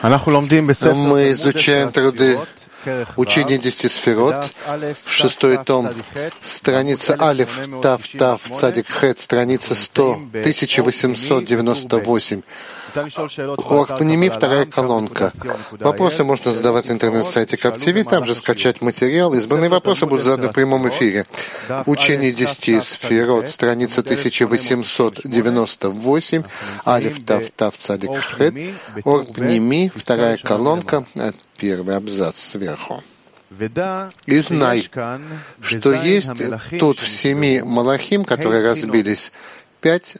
Мы изучаем труды Учение 10 сферот, 6 том, страница Алиф, Тав, Тав, Цадик, Хет, страница 1898. Оргпаними, вторая колонка. Вопросы можно задавать на интернет-сайте КапТV, там же скачать материал. Избранные вопросы будут заданы в прямом эфире. Учение 10 сферот, страница 1898, Алиф, Тав, Тав, Цадик, Хет, Оргпаними, вторая колонка, первый абзац сверху. И знай, что есть тут в 7 малахим, которые разбились, 5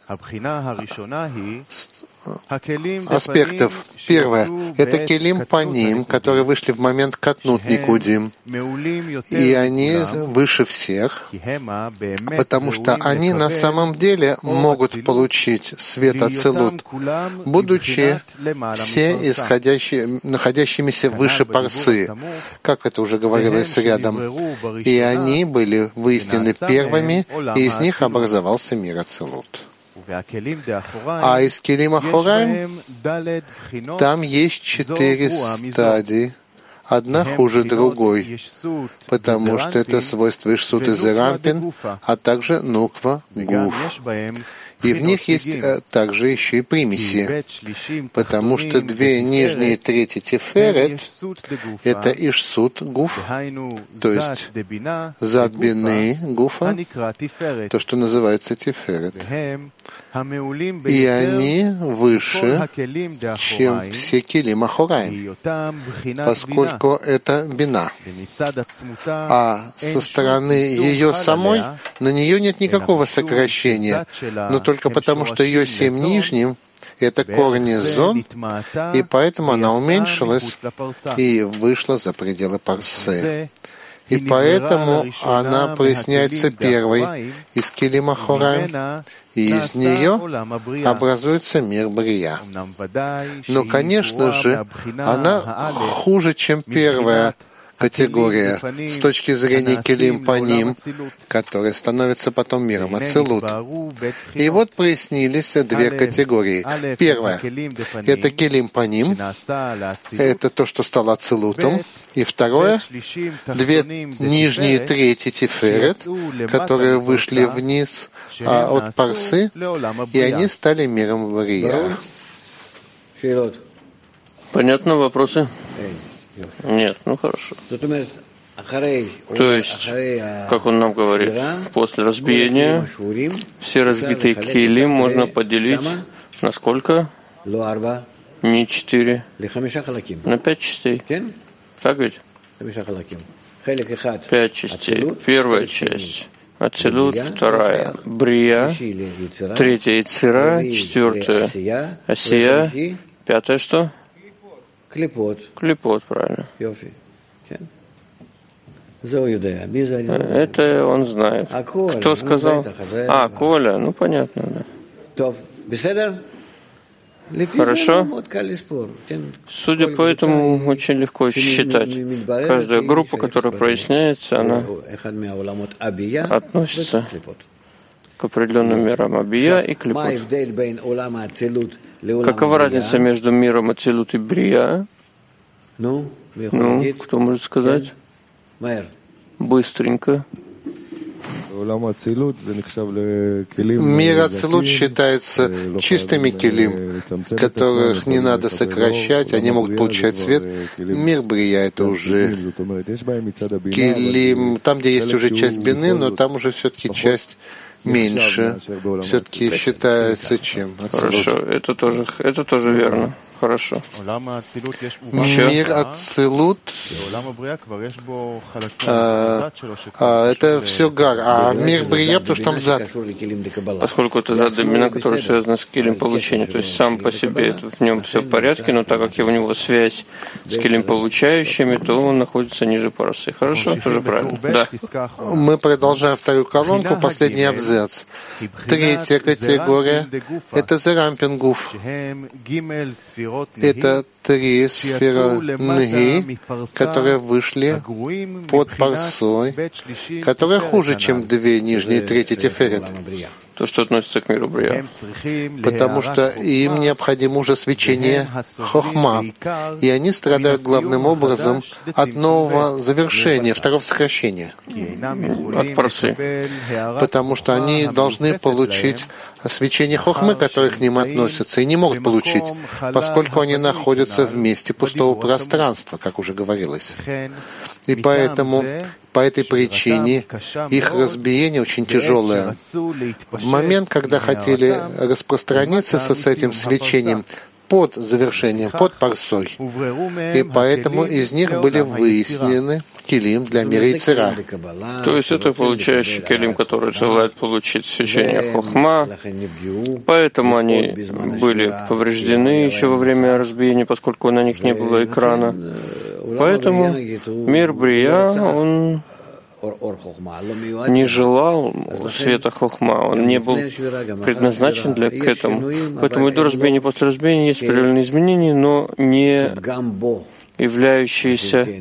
аспектов. Первое — это келим паним, которые вышли в момент катнут никудим. И они выше всех, потому что они на самом деле могут получить свет ацилут, будучи все находящимися выше парсы, как это уже говорилось рядом. И они были выяснены первыми, и из них образовался мир ацилут. А из келим ахораим там есть 4 стадии, одна хуже другой, потому что это свойство Ишсут и Зерампин, а также Нуква, Гуф. И в них есть также еще и примеси, потому что 2 нижние трети Тиферет — это Ишсут Гуф, то есть зад бины Гуфа, то, что называется Тиферет. И они выше, чем все келим ахораим, поскольку это бина. А со стороны ее самой на нее нет никакого сокращения, но только потому, что ее 7 нижним — это корни зон, и поэтому она уменьшилась и вышла за пределы парсы. И поэтому она проясняется первой из келим ахораим, и из нее образуется мир Брия. Но, конечно же, она хуже, чем первая категория с точки зрения келим паним, которые становятся потом миром ацилут. И вот прояснились 2 категории. Первая — это келим паним, это то, что стало ацилутом. И второе — 2 нижние трети тиферет, которые вышли вниз от парсы, и они стали миром Брия. Понятно, вопросы? Нет, ну хорошо. То есть, как он нам говорит, после разбиения все разбитые келим можно поделить на сколько? Не 4, на 5 частей. Так ведь? 5 частей. Первая часть — Ацилут, вторая — Брия, третья — Ицира, 4 — Асия, 5 — что? Клипот, правильно. Это он знает. Кто сказал? Коля, ну понятно, да. Хорошо? Судя по этому, очень легко считать. Каждая группа, которая проясняется, она относится к определенным мирам Абия и Клипот. Какова разница между миром Ацилут и Брия? Кто может сказать? Быстренько. Мир ацилут считается чистыми келим, которых не надо сокращать, они могут получать свет. Мир Брия — это уже келим, там, где есть уже часть бины, но там уже все-таки часть меньше, все-таки считается чем ацилут. Хорошо, это тоже верно. Хорошо. Мир ацилут это все гар, а мир Брия, потому что там зад. Поскольку это зад бина, который связан с келим получения, то есть сам по себе в нем все в порядке, но так как у него связь с келим получающими, то он находится ниже парасы. Хорошо, тоже правильно. Да. Мы продолжаем вторую колонку, последний абзац. 3-я категория — это Зерампин Гуф. Это 3 сферы Нги, которые вышли под парсой, которые хуже, чем 2 нижние трети Тиферет. то, что относится к миру Брия. Потому что им необходимо уже свечение хохма, и они страдают главным образом от нового завершения, второго сокращения. От парсы. Потому что они должны получить свечение хохмы, которое к ним относится, и не могут получить, поскольку они находятся в месте пустого пространства, как уже говорилось. И поэтому, по этой причине, их разбиение очень тяжелое. В момент, когда хотели распространиться с этим свечением под завершением, под парсой, и поэтому из них были выяснены келим для мира Йецер-Ара. То есть это получающий келим, который желает получить свечение хохма, поэтому они были повреждены еще во время разбиения, поскольку на них не было экрана. Поэтому мир Брия, он не желал света хохма, он не был предназначен к этому. Поэтому и до разбиения, и после разбиения есть определенные изменения, но не являющиеся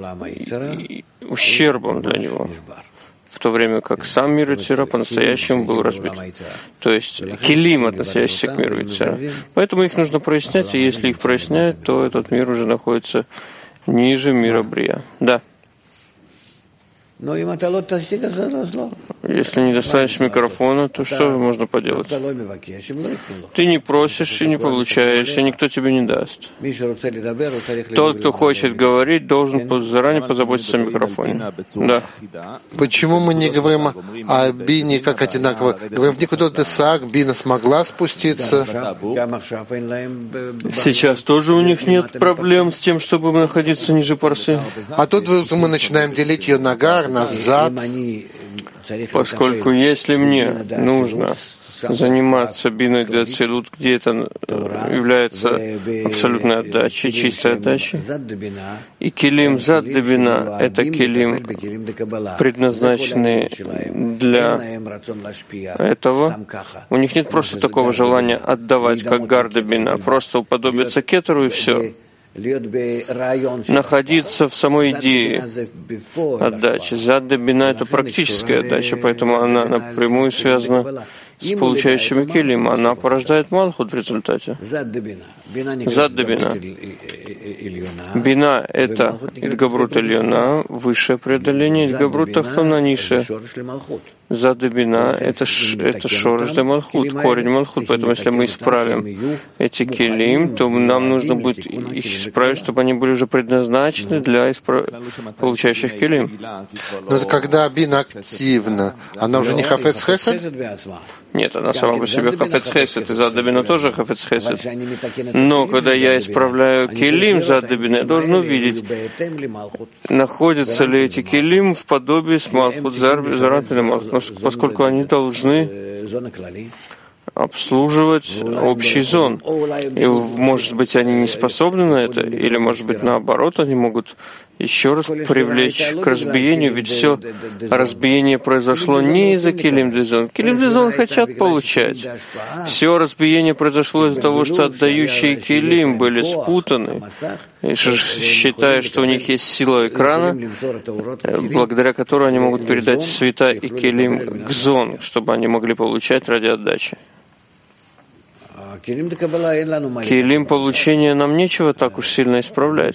ущербом для него, в то время как сам мир Йецер-Ара по-настоящему был разбит. То есть келим, относящийся к миру Йецер-Ара. Поэтому их нужно прояснять, и если их прояснять, то этот мир уже находится ниже мира Брия. Да. Если не достанешь микрофона, то что можно поделать? Ты не просишь и не получаешь, и никто тебе не даст. Тот, кто хочет говорить, должен заранее позаботиться о микрофоне. Да. Почему мы не говорим о Бине как одинаково? Говорим, в Никудот Исаак Бина смогла спуститься. Сейчас тоже у них нет проблем с тем, чтобы находиться ниже парсы. А тут мы начинаем делить ее на гар, назад. Поскольку если мне нужно заниматься биной для целут, где это является абсолютной отдачей, чистой отдачей, и келим зад де бина — это келим, предназначенный для этого, у них нет просто такого желания отдавать, как гар де бина, просто уподобиться кетеру и все. Находиться в самой идее отдачи. Зад де бина — это практическая отдача, поэтому она напрямую связана с получающими келим. Она порождает малхут в результате. Зад де бина. Бина — это Идгабрут Ильона, высшее преодоление, Идгабрут Тахтона, низшее. Зад де бина — это шореш де малхут, корень малхут. Поэтому если мы исправим эти келим, то нам нужно будет их исправить, чтобы они были уже предназначены для получающих келим. Но это когда бина активна, она уже не хафец хесед? Нет, она сама по себе хафец хесед, и зад де бина тоже хафец хесед. Но когда я исправляю келим зад де бина, я должен увидеть, находятся ли эти келим в подобии с малхут зарат или малхут, поскольку они должны обслуживать общий зон. И, может быть, они не способны на это, или, может быть, наоборот, они могут еще раз привлечь к разбиению, ведь все разбиение произошло не из-за Келим Дезон. Келим Дезон хотят получать. Все разбиение произошло из-за того, что отдающие Келим были спутаны, и считая, что у них есть сила экрана, благодаря которой они могут передать света и Келим к зон, чтобы они могли получать ради отдачи. Келим получения нам нечего так уж сильно исправлять.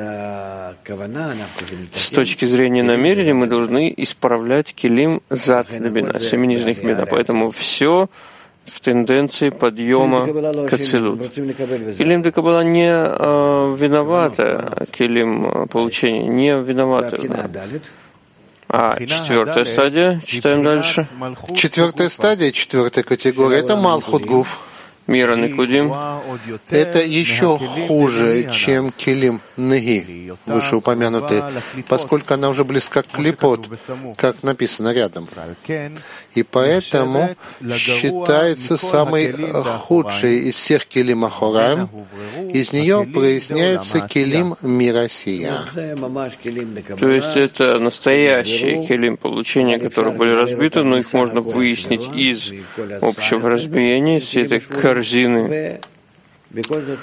С точки зрения намерения мы должны исправлять келим зад де бина, семи нижних бина. Поэтому все в тенденции подъема к ацилут. Келим де каббала не виновата, келим получения не виновата. А четвертая стадия, читаем дальше. Четвертая стадия, четвертая категория — это Малхут Гуф. Мира Никудим. Это еще хуже, чем Келим Неги, вышеупомянутый, поскольку она уже близка к клипот, как написано рядом. И поэтому считается самой худшей из всех Келим Ахораим. Из нее проясняются Келим мира сия. То есть это настоящие Келим получения, которые были разбиты, но их можно выяснить из общего разбиения, из этой корзины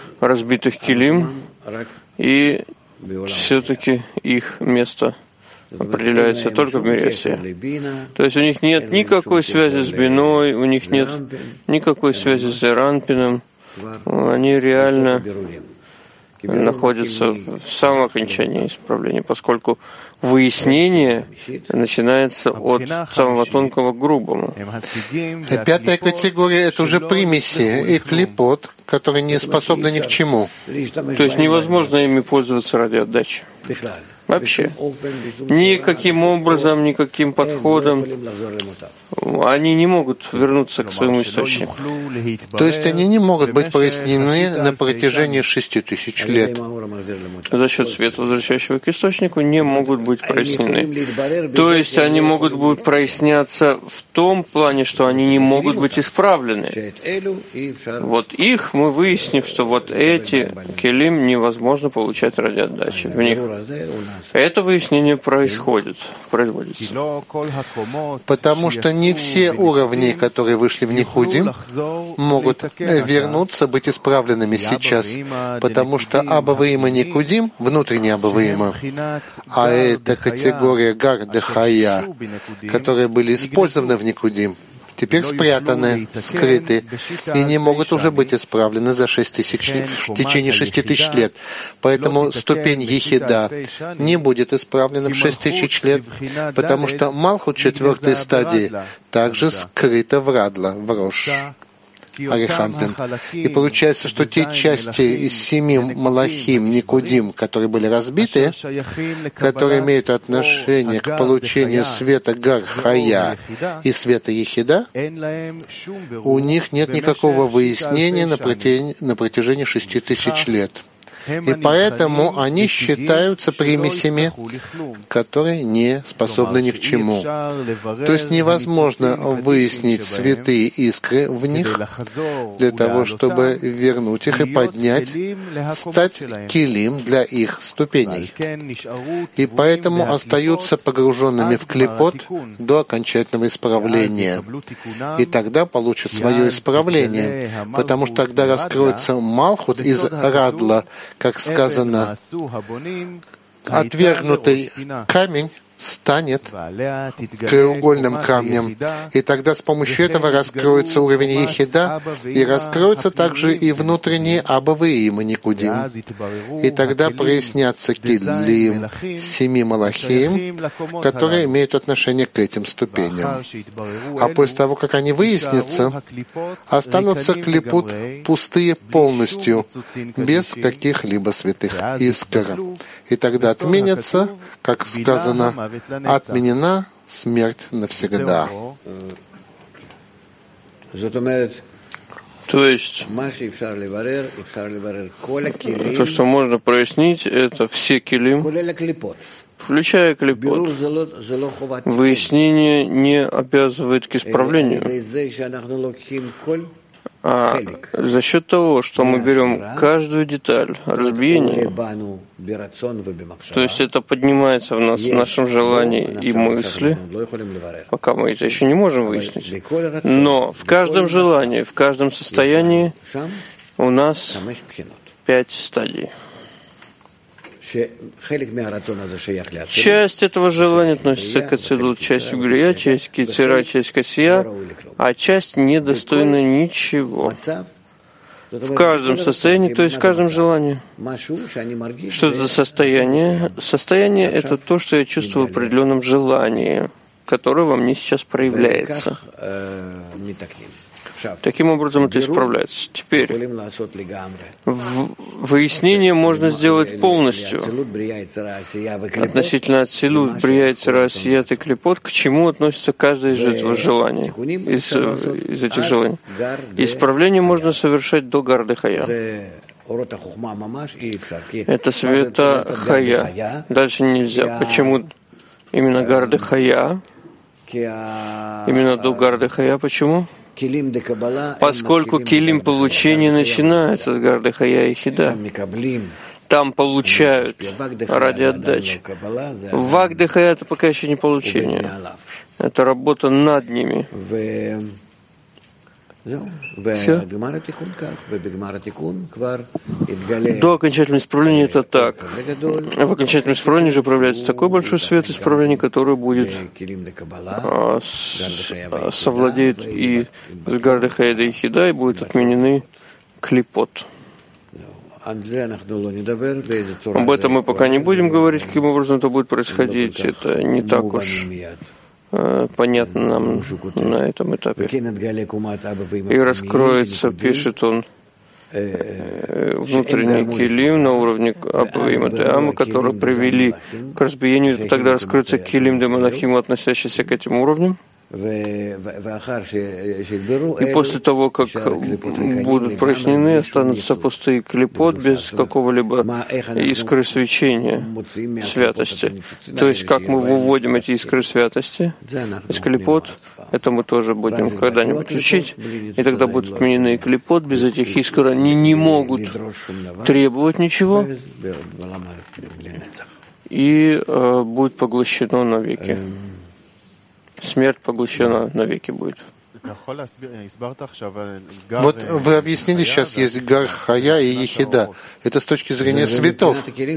разбитых Келим, и все-таки их место определяется только в мире Асия. То есть у них нет никакой связи с Биной, у них нет никакой связи с Зеранпином. Они реально находятся в самом окончании исправления, поскольку выяснение начинается от самого тонкого к грубому. И пятая категория — это уже примеси и клипот, которые не способны ни к чему. То есть невозможно ими пользоваться ради отдачи. Вообще. Никаким образом, никаким подходом они не могут вернуться к своему источнику. То есть они не могут быть прояснены на протяжении 6000 лет. За счет света, возвращающего к источнику, не могут быть прояснены. То есть они могут быть проясняться в том плане, что они не могут быть исправлены. Вот их мы выясним, что вот эти келим невозможно получать ради отдачи в них. Это выяснение производится. Потому что не все уровни, которые вышли в Никудим, могут вернуться, быть исправленными сейчас. Потому что Абаваима Никудим, внутренняя Абаваима, а это категория Гар-Дехая, которые были использованы в Никудим, теперь спрятаны, скрыты, и не могут уже быть исправлены за 6000 лет, в течение 6000 лет. Поэтому ступень Ехида не будет исправлена в 6000 лет, потому что Малхут 4-й стадии также скрыта в Радла, в Рош, Арихампин. И получается, что те части из 7 Малахим, Никудим, которые были разбиты, которые имеют отношение к получению света Гар-Хая и света Ехида, у них нет никакого выяснения на протяжении 6000 лет. И поэтому они считаются примесями, которые не способны ни к чему. То есть невозможно выяснить святые искры в них для того, чтобы вернуть их и поднять, стать килим для их ступеней. И поэтому остаются погруженными в клипот до окончательного исправления. И тогда получат свое исправление, потому что тогда раскроется Малхут из Радла, как сказано, отвергнутый камень станет краеугольным камнем. И тогда с помощью этого раскроется уровень Ехида, и раскроются также и внутренние Абаваим и Никудим. И тогда прояснятся килим 7 Малахим, которые имеют отношение к этим ступеням. А после того, как они выяснятся, останутся клипут пустые полностью, без каких-либо святых искр. И тогда отменятся, как сказано, отменена смерть навсегда. То есть, то, что можно прояснить, это все килим, включая клипот. Выяснение не обязывает к исправлению. А за счет того, что мы берем каждую деталь разбиения, то есть это поднимается в нас в нашем желании и мысли, пока мы это еще не можем выяснить. Но в каждом желании, в каждом состоянии у нас 5 стадий. Часть этого желания относится к Ацилут, часть к Брия, часть к Ецира, часть к Асия, а часть недостойна ничего. В каждом состоянии, то есть в каждом желании. Что это за состояние? Состояние — это то, что я чувствую в определенном желании, которое во мне сейчас проявляется. Таким образом это исправляется. Теперь выяснение можно сделать полностью относительно Ацилут, Брия, Ецира, Асия и Клипот, к чему относится каждое из этого желания, из этих желаний. Исправление можно совершать до Гар Дехая. Это света Хая. Дальше нельзя. Почему именно Гар Дехая? Именно до Гар Дехая. Почему? Поскольку килим получения начинается с Гар Дехая и Хида. Там получают ради отдачи. Вак Дехая — это пока еще не получение. Это работа над ними. Все. До окончательного исправления это так. В окончательном исправлении же проявляется такой большой свет исправления, который будет совладеет и с Гарда Хейда и Хида, и будут отменены клипот. Об этом мы пока не будем говорить, каким образом это будет происходить. Это не так уж понятно нам на этом этапе. И раскроется, пишет он, внутренний килим на уровне Абавима де Ама, которые привели к разбиению, тогда раскроется килим де Монахиму, относящийся к этим уровням. И после того, как будут прояснены, останутся пустые клипот без какого-либо искры свечения святости. То есть, как мы выводим эти искры святости из клипот, это мы тоже будем когда-нибудь учить, и тогда будут отменены клипот, без этих искр они не могут требовать ничего, и будет поглощено навеки. Смерть поглощена навеки будет. Вот вы объяснили, сейчас есть Гар Хая и Ехида. Это с точки зрения светов.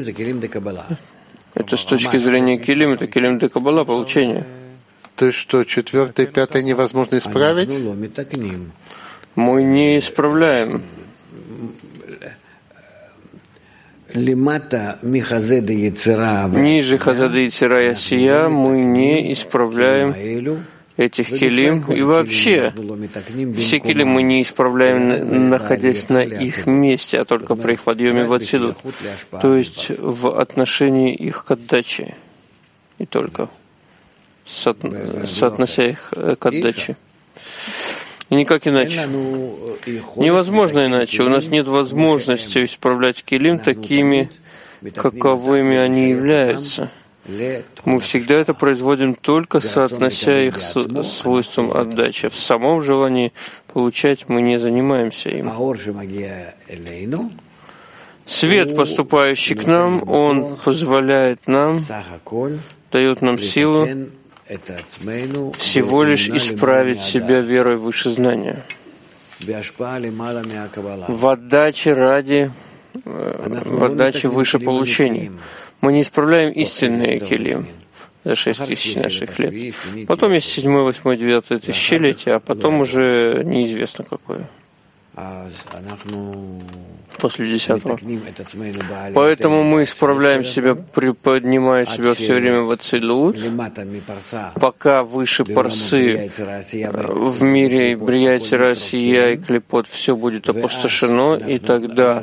Это с точки зрения килим, это килим де Каббала, получение. То есть что, 4-е, 5-е невозможно исправить? Мы не исправляем. Ниже Хазада Яцера и Асия мы не исправляем этих килим. И вообще, все килим мы не исправляем, находясь на их месте, а только при их подъеме в Ацилут. То есть в отношении их к отдаче. И только соотнося их к отдаче. И никак иначе. Невозможно иначе. У нас нет возможности исправлять килим такими, каковыми они являются. Мы всегда это производим только соотнося их с свойством отдачи. В самом желании получать мы не занимаемся им. Свет, поступающий к нам, он позволяет нам, дает нам силу всего лишь исправить себя верой выше знания. В отдаче выше получений. Мы не исправляем истинные килим за 6000 наших лет. Потом есть 7, 8, 9 тысячелетие, а потом уже неизвестно какое. После 10-го. Поэтому мы исправляем себя, приподнимая себя все время в Ацилут, пока выше парсы в мире Брияти Россия и Клипот все будет опустошено, и тогда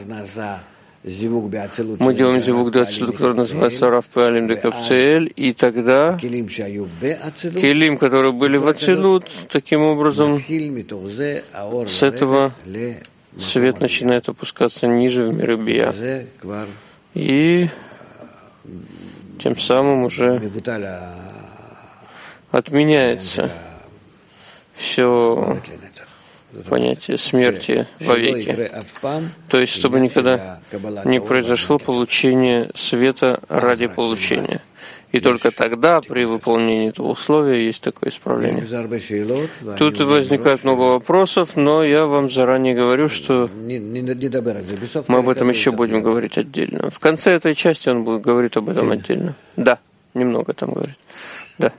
мы делаем зивук де Ацилут, который называется Рав Пеалим де Кавцеэль, и тогда килим, которые были в Ацилут, таким образом, с этого свет начинает опускаться ниже в мир Бия. И тем самым уже отменяется все понятие смерти вовеки. То есть, чтобы никогда не произошло получение света ради получения. И только тогда, при выполнении этого условия, есть такое исправление. Тут возникает много вопросов, но я вам заранее говорю, что мы об этом еще будем говорить отдельно. В конце этой части он будет говорить об этом отдельно. Да, немного там говорит. Да.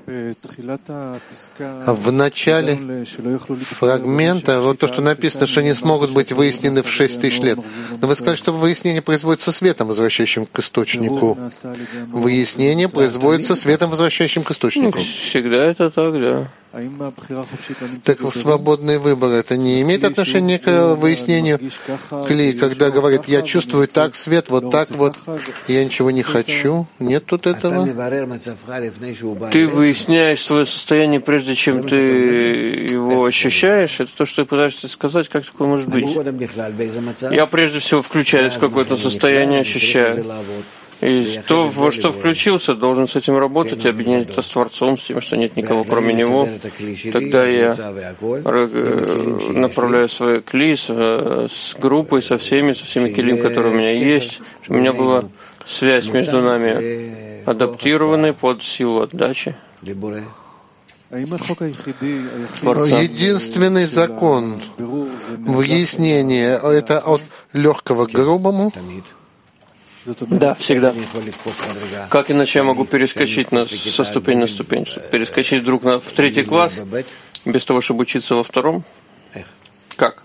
В начале фрагмента, вот то, что написано, что не смогут быть выяснены в 6000 лет. Но вы сказали, что выяснение производится светом, возвращающим к источнику. Выяснение производится светом, возвращающим к источнику. Всегда это так, да. Так свободный выбор, это не имеет отношения к выяснению клей, когда говорит, я чувствую так свет, вот так вот, я ничего не хочу. Нет тут этого. Ты выясняешь свое состояние, прежде чем ты его ощущаешь. Это то, что ты пытаешься сказать, как такое может быть. Я прежде всего включаюсь в какое-то состояние, ощущаю. И то, во что включился, должен с этим работать, объединять это с Творцом, с тем, что нет никого кроме Него. Тогда я направляю свои кли с группой, со всеми килим, которые у меня есть. У меня была связь между нами, адаптированной под силу отдачи Единственный закон выяснения — это от легкого к грубому? Да, всегда. Как иначе я могу перескочить со ступени на ступень? Перескочить вдруг в третий класс, без того, чтобы учиться во втором? Как?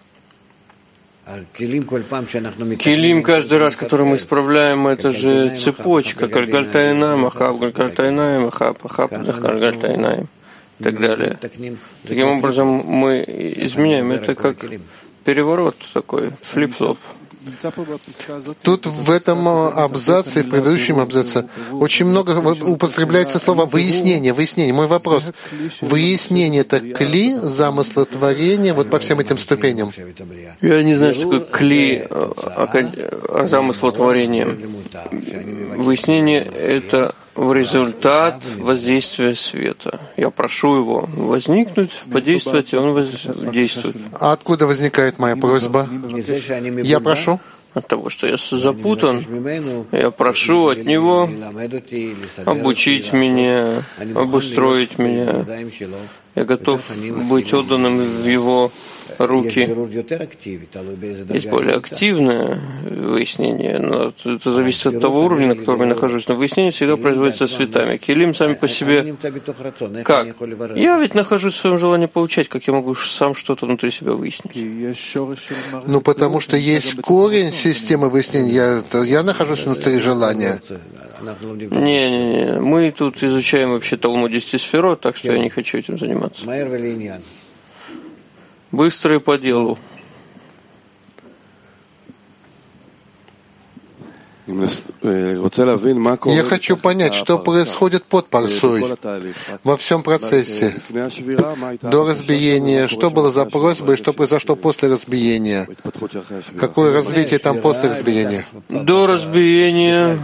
Килим каждый раз, который мы исправляем, это же цепочка. Гальгальтайнаем, ахаб, гальгальтайнаем, ахаб, ахаб, гальгальтайнаем и так далее. Таким образом, мы изменяем. Это как переворот такой, флип-флоп. Тут в этом абзаце, в предыдущем абзаце, очень много употребляется слово «выяснение». Выяснение. Мой вопрос. Выяснение — это кли, замысла творения, вот по всем этим ступеням? Я не знаю, что такое кли замысла творения. Выяснение — это результат воздействия света. Я прошу его возникнуть, подействовать, и он действует. А откуда возникает моя просьба? Я прошу? От того, что я запутан, я прошу от него обучить меня, обустроить меня. Я готов быть отданным в его руки. Есть более активное выяснение, но это зависит от того уровня, на котором я нахожусь. Но выяснение всегда производится цветами. Килим сами по себе как? Я ведь нахожусь в своем желании получать, как я могу сам что-то внутри себя выяснить? Ну, потому что есть корень системы выяснения. Я нахожусь внутри желания. Не. Мы тут изучаем вообще Талмуд 10 сферот, так что я не хочу этим заниматься. Быстро и по делу. Я хочу понять, что происходит под парсой во всем процессе. До разбиения, что было за просьба и что произошло после разбиения? Какое развитие там после разбиения? До разбиения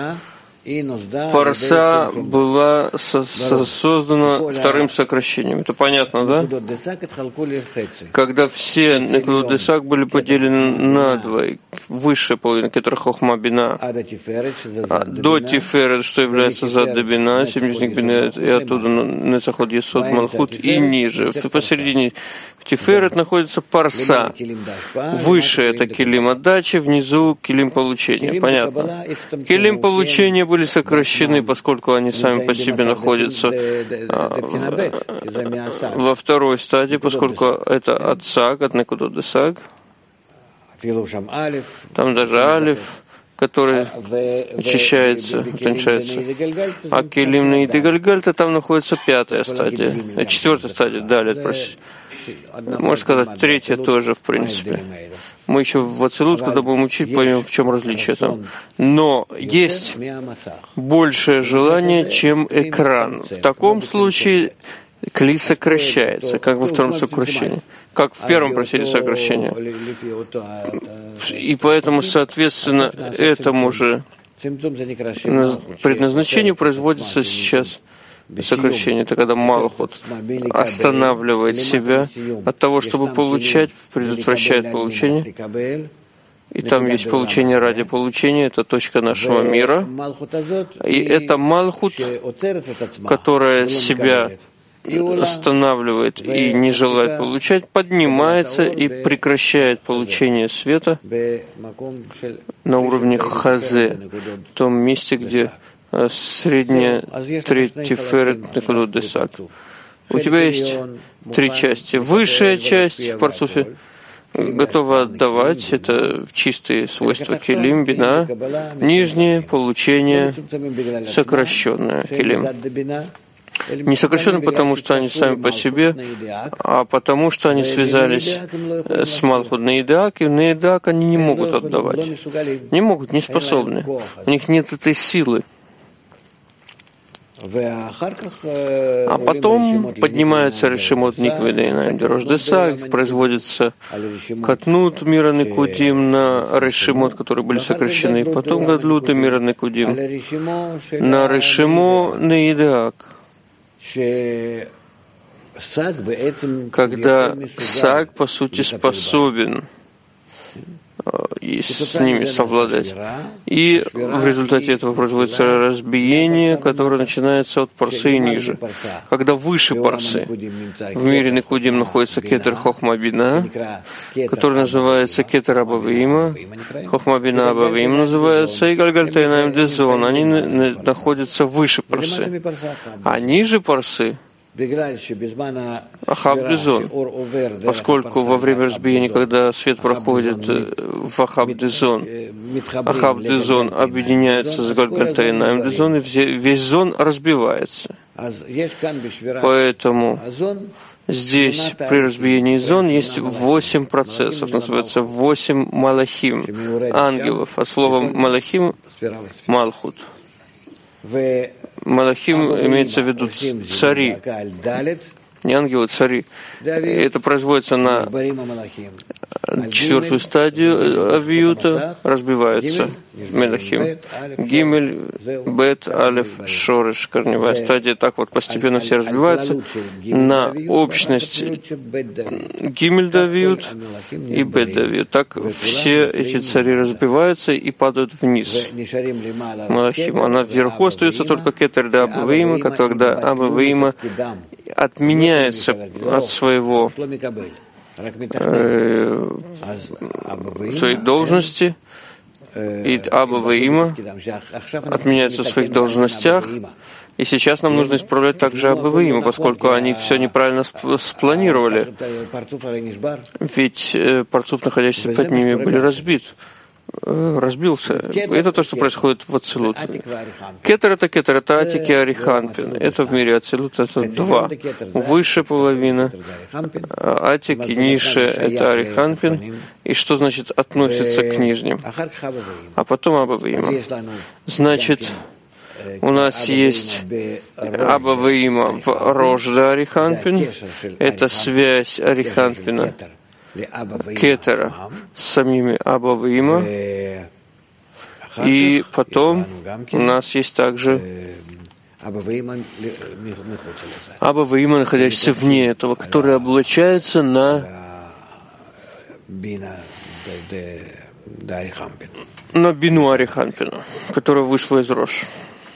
парса была создана вторым сокращением. Это понятно, да? Когда все некудот-десак были поделены на два, высшая половина, которая хохма бина, до тиферет, что является зад бина, 7 нижних бина, и оттуда нецахот есод малхут, и ниже. Посередине в тиферет находится парса. Выше это килим отдачи, внизу килим получения. Понятно? Килим получения были сокращены, поскольку они сами по себе находятся во второй стадии, поскольку это от саг, от некудот-десак. Там даже алиф, который очищается, утончается. А килим наид и гальгальта, там находится пятая стадия, четвертая стадия, далее, простите. Можно сказать, третья тоже, в принципе. Мы еще в Ацилут, когда будем учить, поймем, в чем различие там. Но есть большее желание, чем экран. В таком случае кли сокращается, как во втором сокращении. Как в первом просили сокращения. И поэтому, соответственно, этому же предназначению производится сейчас сокращение. Это когда Малхут останавливает себя от того, чтобы получать, предотвращает получение. И там есть получение ради получения, это точка нашего мира. И это Малхут, которая себя останавливает и не желает получать, поднимается и прекращает получение света на уровне хазе, в том месте, где средняя тиферет некудот-десак. У тебя есть три части. Высшая часть в парцуфе готова отдавать, это чистые свойства килим, бина. Нижнее получение сокращенное килим. Не сокращенные, потому что они сами по себе, а потому что они связались с Малхут Наидак, и Наидак они не могут отдавать. Не могут, не способны. У них нет этой силы. А потом поднимается решимот никведейнаем дерождесак, производится катнут мира некудим на решимот, которые были сокращены, потом гадлут и мира некудим на решимо наидак. Когда саг, по сути, способен и с ними совладать. И в результате этого производится разбиение, которое начинается от парсы и ниже. Когда выше парсы в мире Никудим находится кетер Хохма Бина, который называется кетер Аба Виима, Хохма Бина Аба Виим называется, и Гальгальтейнаим Дезон, они находятся выше парсы. А ниже парсы Ахаб-Дезон, поскольку во время разбиения, когда свет проходит в Ахаб-Дезон, Ахаб-Дезон объединяется с Гальгальтейнаем-Дезон, и весь зон разбивается. Поэтому здесь при разбиении зон есть 8 процессов, называется 8 малахим, ангелов, от слова малахим — малхут. Малахим имеется в виду цари, не ангелы, цари. И это производится на 4-ю стадию авиюта, разбивается Мелахим. Гимель, Бет, Алеф, Шореш, корневая стадия. Так вот постепенно все разбиваются на общность Гимель давиют и Бет давиют. Так все эти цари разбиваются и падают вниз. Малахим. Она вверху остается только кетер да Аба Виима, когда Аба Виима отменяется от своей должности, и Аба Виима отменяется в своих должностях, и сейчас нам нужно исправлять также Аба Виима, поскольку они все неправильно спланировали, ведь парцуф, находящийся под ними, был разбился. Это то, что происходит в Ацилут. Кетер — это Атик и Ариханпин. Это в мире Ацилут, это 2. Выше половина Атик и ниже — это Ариханпин. И что значит относится к нижним? А потом Аба Виима. Значит, у нас есть Аба Виима в Рожда Ариханпин. Это связь Ариханпина, кетера с самими Аба Виима, и потом у нас есть также Аба Виима, находящийся вне этого, который облачается на бину Ариханпина, которая вышла из Рош.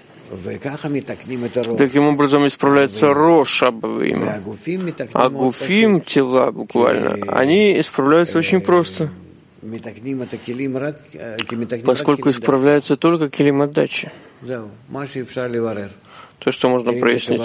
Таким образом исправляется Рош Аба Виима. А Гуфим, тела буквально, они исправляются очень просто, поскольку исправляются только килим отдачи. То, что можно прояснить.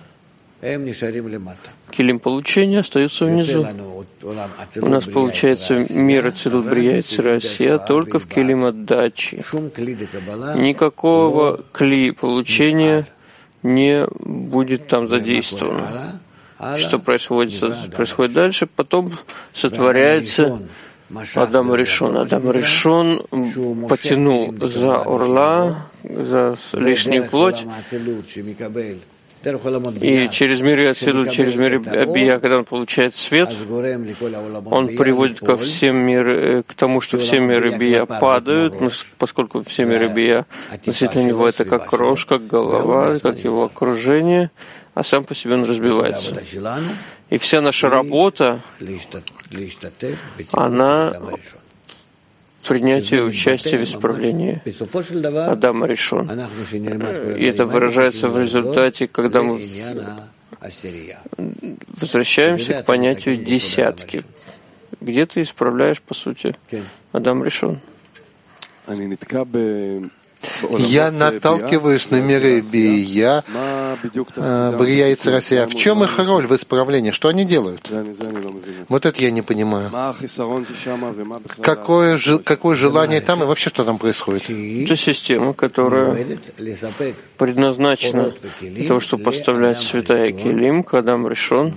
Килим получения остается внизу. У нас получается мир Ацилут Брия Йецер Асия только в килим отдачи. Никакого кли получения не будет там задействовано. Что происходит дальше? Потом сотворяется Адам Ришон. Адам Ришон потянул за орла, за лишнюю плоть. И через мир Ацилут, через мир Абия, когда он получает свет, он приводит к тому, что все миры Бия падают, поскольку все миры Бия относительно него это как рожь, как голова, как его окружение, а сам по себе он разбивается. И вся наша работа, она принятие участия в исправлении Адама Ришон. И это выражается в результате, когда мы возвращаемся к понятию десятки. Где ты исправляешь, по сути, Адам Ришон. Я наталкиваюсь на миры Бия, Брия Йецер Асия. В чем их роль в исправлении? Что они делают? Вот это я не понимаю. Какое желание там и вообще что там происходит? Это система, которая предназначена для того, чтобы поставлять святая Келим, Адам Ришон,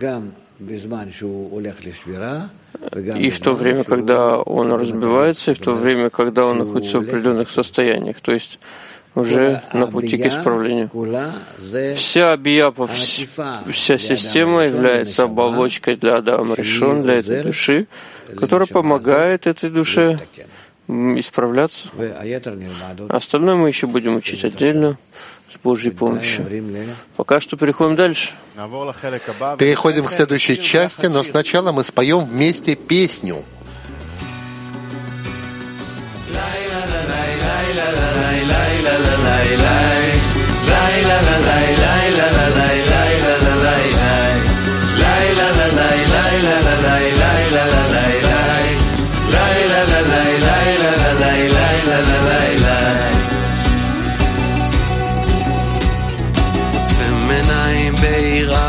и в то время, когда он разбивается, и в то время, когда он находится в определенных состояниях, то есть уже на пути к исправлению. Вся Абия, вся система является оболочкой для Адама Ришон, для этой души, которая помогает этой душе исправляться. Остальное мы еще будем учить отдельно, с Божьей помощью. Пока что переходим дальше. Переходим к следующей части, но сначала мы споем вместе песню.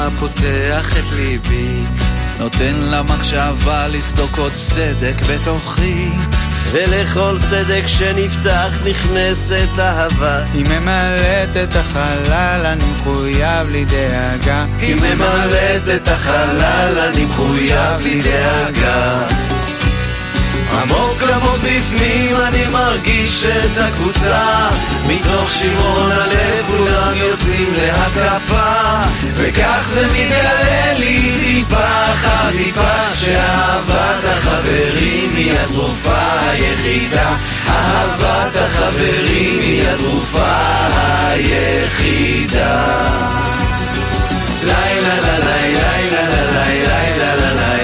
אתה פותח את ליבי, נותן למחשבה לסדוק עוד סדק בתוכי, ולכל סדק שנפתח נכנסת אהבה. היא ממלאת את החלל, אני מחויב לי דאגה. היא ממלאת את החלל, אני מחויב לי דאגה. עמוק עמוק בפנים אני מרגיש את הקבוצה, מתוך שברון הלב כולם יוצאים להתקפה, וכך זה מתגלה לי טיפה אחר טיפה, שאהבת החברים היא התרופה היחידה. אהבת החברים היא התרופה היחידה. לילה לילה לילה לילה לילה לילה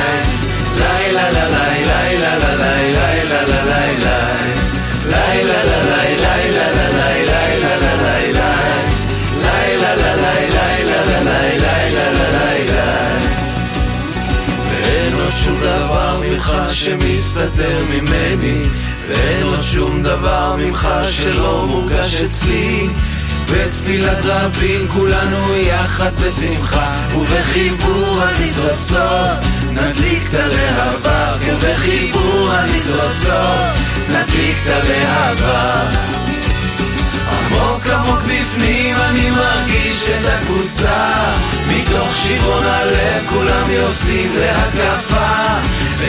ואין עוד שום דבר ממך שמסתתר ממני, ואין עוד שום דבר ממך שלא מורגש אצלי. בתפילת רבים כולנו יחד בשמחה, ובחיבור הניצוצות נדליק את הלהבה, ובחיבור הניצוצות נדליק את הלהבה. עמוק עמוק בפנים אני מרגיש את הקבוצה, מתוך שברון הלב כולם יוצאים להתקפה,